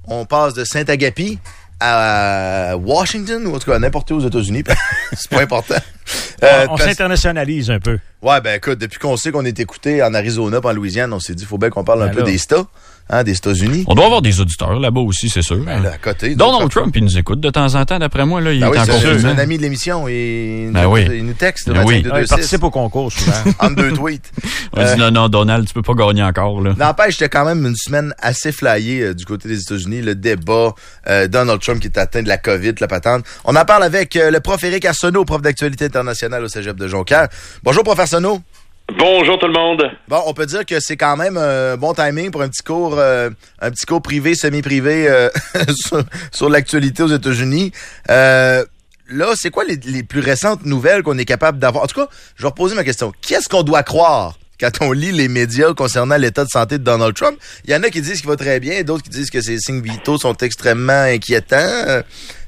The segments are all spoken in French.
on passe de Saint-Agapi à Washington, ou en tout cas n'importe où aux États-Unis. C'est pas important. On s'internationalise un peu. Ouais, ben écoute, depuis qu'on sait qu'on est écouté en Arizona pas en Louisiane, on s'est dit, il faut bien qu'on parle un peu des États, des États-Unis. On doit avoir des auditeurs là-bas aussi, c'est sûr. Ben, là, à côté. Donald Trump, il nous écoute de temps en temps, d'après moi. Là, il est encore c'est un ami de l'émission. Il nous texte. Il participe au concours souvent. En 2 tweets. On dit non, Donald, tu peux pas gagner encore. Là. N'empêche, j'étais quand même une semaine assez flyée du côté des États-Unis. Le débat, Donald Trump qui est atteint de la COVID, la patente. On en parle avec le prof Éric Arsenault, prof d'actualité internationale au Cégep de Jonquière. Bonjour, prof Arsenault. Bonjour tout le monde. Bon, on peut dire que c'est quand même un bon timing pour un petit cours privé, semi-privé sur l'actualité aux États-Unis. Là, c'est quoi les plus récentes nouvelles qu'on est capable d'avoir? En tout cas, je vais reposer ma question. Qu'est-ce qu'on doit croire quand on lit les médias concernant l'état de santé de Donald Trump? Il y en a qui disent qu'il va très bien, d'autres qui disent que ses signes vitaux sont extrêmement inquiétants.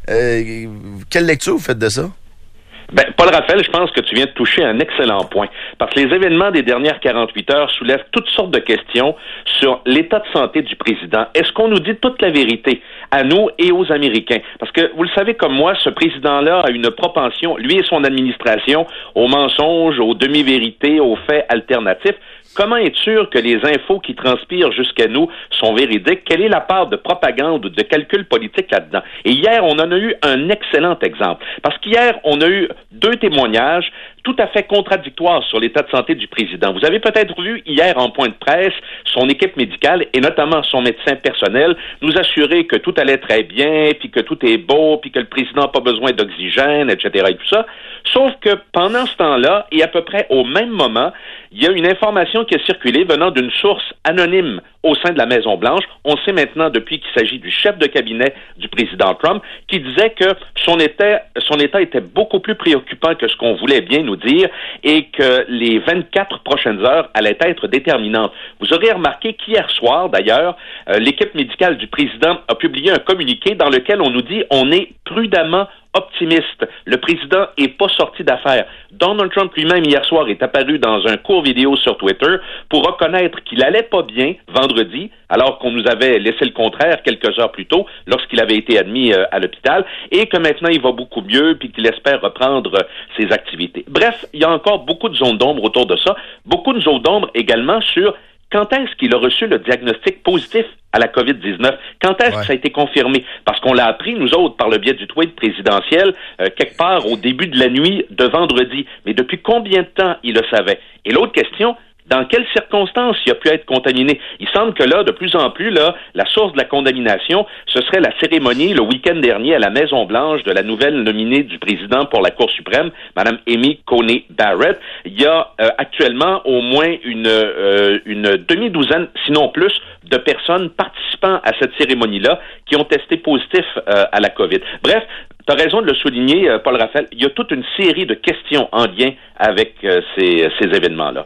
Quelle lecture vous faites de ça? Ben, Paul Raphaël, je pense que tu viens de toucher un excellent point. Parce que les événements des dernières 48 heures soulèvent toutes sortes de questions sur l'état de santé du président. Est-ce qu'on nous dit toute la vérité à nous et aux Américains? Parce que, vous le savez comme moi, ce président-là a une propension, lui et son administration, aux mensonges, aux demi-vérités, aux faits alternatifs. Comment être sûr que les infos qui transpirent jusqu'à nous sont véridiques? Quelle est la part de propagande ou de calcul politique là-dedans? Et hier, on en a eu un excellent exemple. Parce qu'hier, on a eu 2 témoignages tout à fait contradictoires sur l'état de santé du président. Vous avez peut-être vu hier en point de presse son équipe médicale et notamment son médecin personnel nous assurer que tout allait très bien, puis que tout est beau, puis que le président n'a pas besoin d'oxygène, etc. et tout ça. Sauf que pendant ce temps-là, et à peu près au même moment, il y a une information qui a circulé venant d'une source anonyme au sein de la Maison-Blanche. On sait maintenant depuis qu'il s'agit du chef de cabinet du président Trump, qui disait que son état était beaucoup plus préoccupant que ce qu'on voulait bien nous dire et que les 24 prochaines heures allaient être déterminantes. Vous aurez remarqué qu'hier soir, d'ailleurs, l'équipe médicale du président a publié un communiqué dans lequel on nous dit on est prudemment optimiste. Le président est pas sorti d'affaire. Donald Trump lui-même, hier soir, est apparu dans un court vidéo sur Twitter pour reconnaître qu'il allait pas bien vendredi, alors qu'on nous avait laissé le contraire quelques heures plus tôt, lorsqu'il avait été admis à l'hôpital, et que maintenant il va beaucoup mieux, puis qu'il espère reprendre ses activités. Bref, il y a encore beaucoup de zones d'ombre autour de ça, beaucoup de zones d'ombre également sur quand est-ce qu'il a reçu le diagnostic positif à la COVID-19? Quand est-ce que ça a été confirmé? Parce qu'on l'a appris, nous autres, par le biais du tweet présidentiel, quelque part au début de la nuit de vendredi. Mais depuis combien de temps il le savait? Et l'autre question, dans quelles circonstances il a pu être contaminé? Il semble que là, de plus en plus, là, la source de la contamination, ce serait la cérémonie le week-end dernier à la Maison-Blanche de la nouvelle nominée du président pour la Cour suprême, Mme Amy Coney Barrett. Il y a actuellement au moins une demi-douzaine, sinon plus, de personnes participant à cette cérémonie-là qui ont testé positif à la COVID. Bref, tu as raison de le souligner, Paul Raphaël, il y a toute une série de questions en lien avec ces événements-là.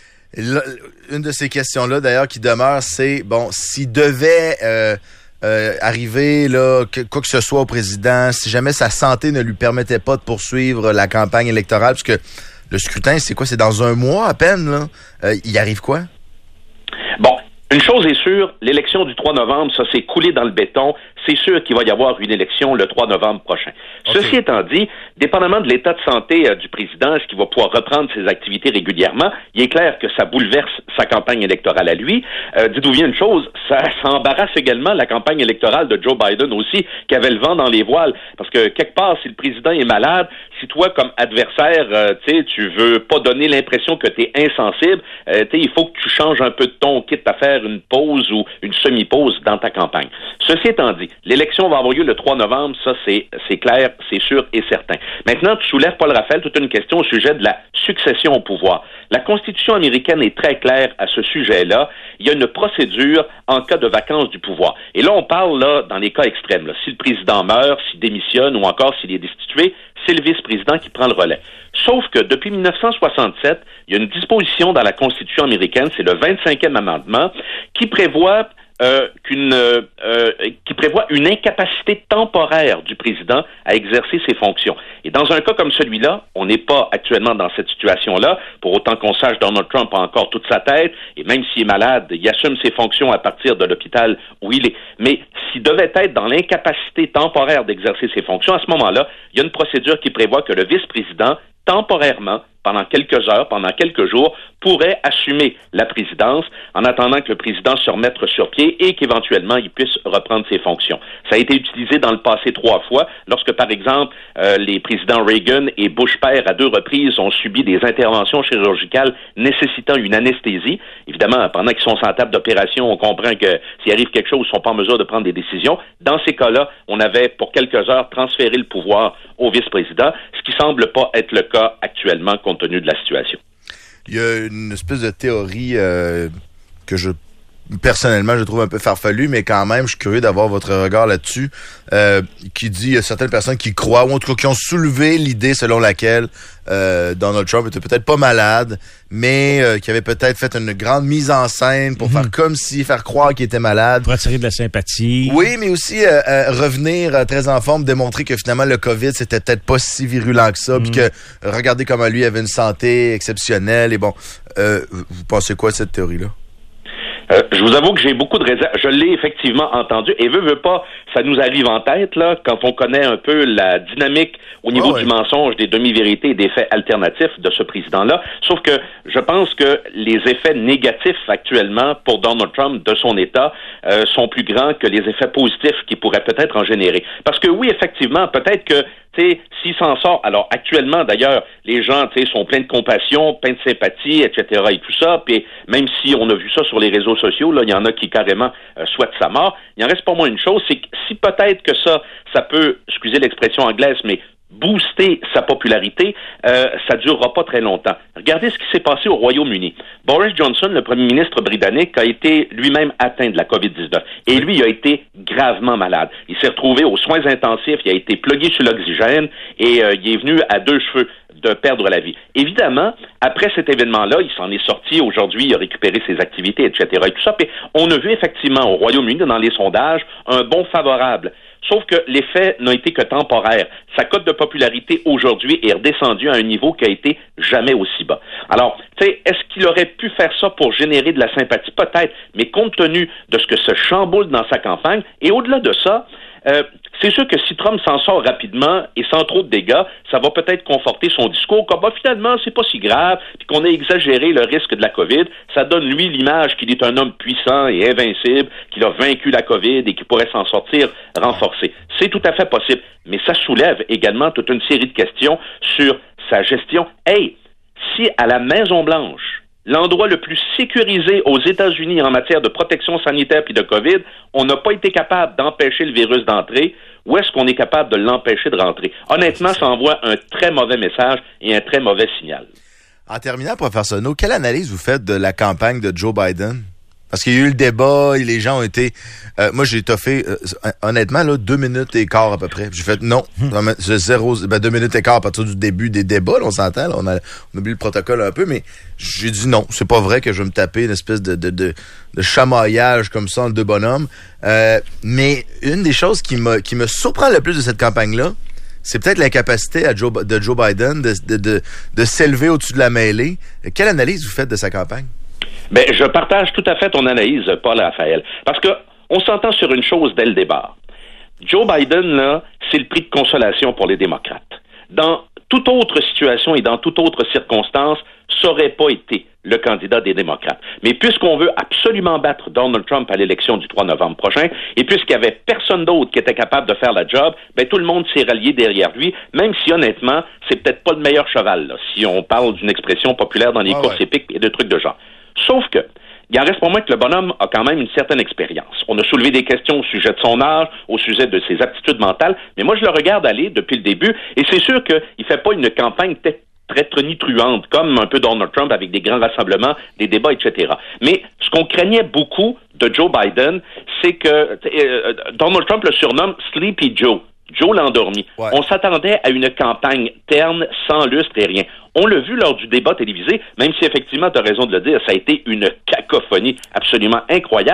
Une de ces questions-là, d'ailleurs, qui demeure, c'est, bon, s'il devait arriver, là, quoi que ce soit au président, si jamais sa santé ne lui permettait pas de poursuivre la campagne électorale, parce que le scrutin, c'est quoi? C'est dans 1 mois à peine, là. Il arrive quoi? Bon, une chose est sûre, l'élection du 3 novembre, ça s'est coulé dans le béton. C'est sûr qu'il va y avoir une élection le 3 novembre prochain. Okay. Ceci étant dit, dépendamment de l'état de santé du président, est-ce qu'il va pouvoir reprendre ses activités régulièrement? Il est clair que ça bouleverse sa campagne électorale à lui. Dites-vous bien une chose, ça embarrasse également la campagne électorale de Joe Biden aussi, qui avait le vent dans les voiles. Parce que quelque part, si le président est malade, si toi, comme adversaire, tu veux pas donner l'impression que tu es insensible, il faut que tu changes un peu de ton, quitte à faire une pause ou une semi-pause dans ta campagne. Ceci étant dit, l'élection va avoir lieu le 3 novembre, ça c'est clair, c'est sûr et certain. Maintenant, tu soulèves, Paul Raphaël, toute une question au sujet de la succession au pouvoir. La Constitution américaine est très claire à ce sujet-là. Il y a une procédure en cas de vacance du pouvoir. Et là, on parle là dans les cas extrêmes. Là. Si le président meurt, s'il démissionne ou encore s'il est destitué, c'est le vice-président qui prend le relais. Sauf que depuis 1967, il y a une disposition dans la Constitution américaine, c'est le 25e amendement, qui prévoit qui qui prévoit une incapacité temporaire du président à exercer ses fonctions. Et dans un cas comme celui-là, on n'est pas actuellement dans cette situation-là. Pour autant qu'on sache, Donald Trump a encore toute sa tête, et même s'il est malade, il assume ses fonctions à partir de l'hôpital où il est. Mais s'il devait être dans l'incapacité temporaire d'exercer ses fonctions, à ce moment-là, il y a une procédure qui prévoit que le vice-président, temporairement, pendant quelques heures, pendant quelques jours, pourrait assumer la présidence en attendant que le président se remette sur pied et qu'éventuellement il puisse reprendre ses fonctions. Ça a été utilisé dans le passé 3 fois, lorsque par exemple les présidents Reagan et Bush père à 2 reprises ont subi des interventions chirurgicales nécessitant une anesthésie. Évidemment, pendant qu'ils sont sans table d'opération, on comprend que s'il arrive quelque chose, ils ne sont pas en mesure de prendre des décisions. Dans ces cas-là, on avait pour quelques heures transféré le pouvoir au vice-président, ce qui semble pas être le cas actuellement compte tenu de la situation. Il y a une espèce de théorie que personnellement, je trouve un peu farfelue, mais quand même, je suis curieux d'avoir votre regard là-dessus, qui dit, il y a certaines personnes qui croient, ou en tout cas qui ont soulevé l'idée selon laquelle Donald Trump était peut-être pas malade, mais qui avait peut-être fait une grande mise en scène pour faire comme si, faire croire qu'il était malade. Pour attirer de la sympathie. Oui, mais aussi revenir très en forme, démontrer que finalement le COVID, c'était peut-être pas si virulent que ça, puis que regardez comment lui avait une santé exceptionnelle, et bon, vous pensez quoi de cette théorie-là? Je vous avoue que j'ai beaucoup de réserves. Je l'ai effectivement entendu et veut pas, ça nous arrive en tête là quand on connaît un peu la dynamique au niveau du mensonge, des demi-vérités et des faits alternatifs de ce président-là. Sauf que je pense que les effets négatifs actuellement pour Donald Trump de son État sont plus grands que les effets positifs qu'il pourrait peut-être en générer. Parce que oui, effectivement, peut-être que s'il s'en sort, alors actuellement d'ailleurs, les gens sont pleins de compassion, pleins de sympathie, etc. et tout ça, puis même si on a vu ça sur les réseaux sociaux, là, il y en a qui carrément souhaitent sa mort, il en reste pas moins une chose, c'est que si peut-être que ça peut, excusez l'expression anglaise, mais booster sa popularité, ça durera pas très longtemps. Regardez ce qui s'est passé au Royaume-Uni. Boris Johnson, le premier ministre britannique, a été lui-même atteint de la COVID-19. Et lui, il a été gravement malade. Il s'est retrouvé aux soins intensifs, il a été plugué sur l'oxygène et il est venu à 2 cheveux de perdre la vie. Évidemment, après cet événement-là, il s'en est sorti aujourd'hui, il a récupéré ses activités, etc. et tout ça. Puis on a vu effectivement au Royaume-Uni, dans les sondages, un bond favorable. Sauf que l'effet n'a été que temporaire. Sa cote de popularité aujourd'hui est redescendue à un niveau qui a été jamais aussi bas. Alors, est-ce qu'il aurait pu faire ça pour générer de la sympathie? Peut-être, mais compte tenu de ce que se chamboule dans sa campagne, et au-delà de ça, c'est sûr que si Trump s'en sort rapidement et sans trop de dégâts, ça va peut-être conforter son discours comme finalement c'est pas si grave, puis qu'on a exagéré le risque de la COVID. Ça donne lui l'image qu'il est un homme puissant et invincible, qu'il a vaincu la COVID et qu'il pourrait s'en sortir renforcé. C'est tout à fait possible, mais ça soulève également toute une série de questions sur sa gestion. Si à la Maison-Blanche, l'endroit le plus sécurisé aux États-Unis en matière de protection sanitaire puis de COVID, on n'a pas été capable d'empêcher le virus d'entrer, où est-ce qu'on est capable de l'empêcher de rentrer? Honnêtement, ça envoie un très mauvais message et un très mauvais signal. En terminant, professeur Arsenault, quelle analyse vous faites de la campagne de Joe Biden? Parce qu'il y a eu le débat et les gens ont été... moi, j'ai toffé, honnêtement, 2 minutes et quart à peu près. J'ai fait non. 2 minutes et quart à partir du début des débats, là, on s'entend. Là, on a oublié le protocole un peu, mais j'ai dit non. C'est pas vrai que je vais me taper une espèce de chamaillage comme ça entre 2 bonhommes. Mais une des choses qui me surprend le plus de cette campagne-là, c'est peut-être l'incapacité de Joe Biden de s'élever au-dessus de la mêlée. Quelle analyse vous faites de sa campagne? Ben, je partage tout à fait ton analyse, Paul-Raphaël. Parce que on s'entend sur une chose dès le départ. Joe Biden, là, c'est le prix de consolation pour les démocrates. Dans toute autre situation et dans toute autre circonstance, ça n'aurait pas été le candidat des démocrates. Mais puisqu'on veut absolument battre Donald Trump à l'élection du 3 novembre prochain, et puisqu'il n'y avait personne d'autre qui était capable de faire la job, ben tout le monde s'est rallié derrière lui, même si honnêtement, c'est peut-être pas le meilleur cheval, là, si on parle d'une expression populaire dans les courses épiques et de trucs de genre. Sauf que, il en reste pour moi que le bonhomme a quand même une certaine expérience. On a soulevé des questions au sujet de son âge, au sujet de ses aptitudes mentales, mais moi je le regarde aller depuis le début, et c'est sûr qu'il fait pas une campagne très tonitruante, comme un peu Donald Trump avec des grands rassemblements, des débats, etc. Mais ce qu'on craignait beaucoup de Joe Biden, c'est que Donald Trump le surnomme Sleepy Joe. Joe l'endormi. Ouais. On s'attendait à une campagne terne, sans lustre et rien. On l'a vu lors du débat télévisé, même si effectivement, tu as raison de le dire, ça a été une cacophonie absolument incroyable.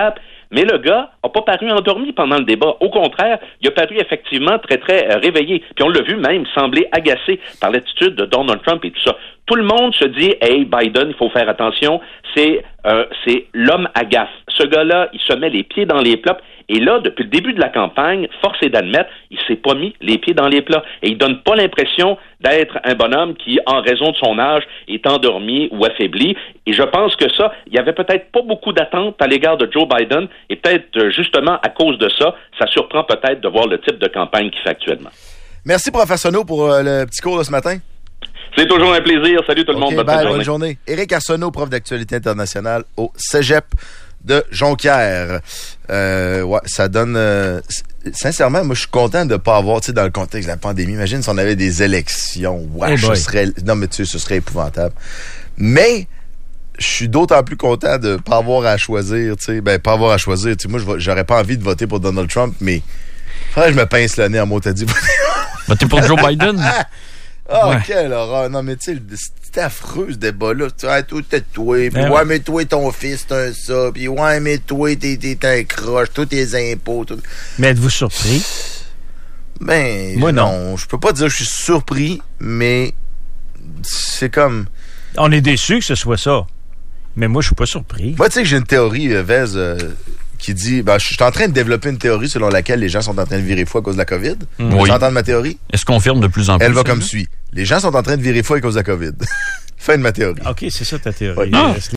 Mais le gars n'a pas paru endormi pendant le débat. Au contraire, il a paru effectivement très, très réveillé. Puis on l'a vu même sembler agacé par l'attitude de Donald Trump et tout ça. Tout le monde se dit « Hey, Biden, il faut faire attention, c'est l'homme à gaffe. » Ce gars-là, il se met les pieds dans les plats. Et là, depuis le début de la campagne, force est d'admettre, il s'est pas mis les pieds dans les plats. Et il donne pas l'impression d'être un bonhomme qui, en raison de son âge, est endormi ou affaibli. Et je pense que ça, il y avait peut-être pas beaucoup d'attentes à l'égard de Joe Biden. Et peut-être, justement, à cause de ça, ça surprend peut-être de voir le type de campagne qu'il fait actuellement. Merci, Prof. Arsenault, pour le petit cours de ce matin. C'est toujours un plaisir. Salut tout le monde. Bonne journée. Éric Arsenault, prof d'actualité internationale au Cégep de Jonquière. Ouais, ça donne... sincèrement, moi, je suis content de ne pas avoir, tu sais, dans le contexte de la pandémie, imagine si on avait des élections. Ouais, ce serait... Non, mais tu sais, ce serait épouvantable. Mais... je suis d'autant plus content de ne pas avoir à choisir, tu sais. Ben, pas avoir à choisir. Tu sais, moi, j'aurais pas envie de voter pour Donald Trump, mais... faudrait que je me pince le nez en mot, t'as dit. Voter pour Joe Biden? Ah, ouais. Quelle horreur. Non, mais tu sais, c'était affreux, ce débat-là. Tu sais, toi, t'es toi. Puis, ouais, mais toi, ton fils, c'est un ça. Puis, ouais, mais toi, t'es un croche. Tous tes impôts. Tout. Mais êtes-vous surpris? Ben, moi, non. Je peux pas dire que je suis surpris, mais c'est comme... on est déçus que ce soit ça. Mais moi, je suis pas surpris. Moi, tu sais que j'ai une théorie, Vez, qui dit... Ben, je suis en train de développer une théorie selon laquelle les gens sont en train de virer fou à cause de la COVID. Oui. Tu entends ma théorie? Elle se confirme de plus en plus. Elle va comme suit. Les gens sont en train de virer fou à cause de la COVID. Fin de ma théorie. OK, c'est ça ta théorie. Ouais.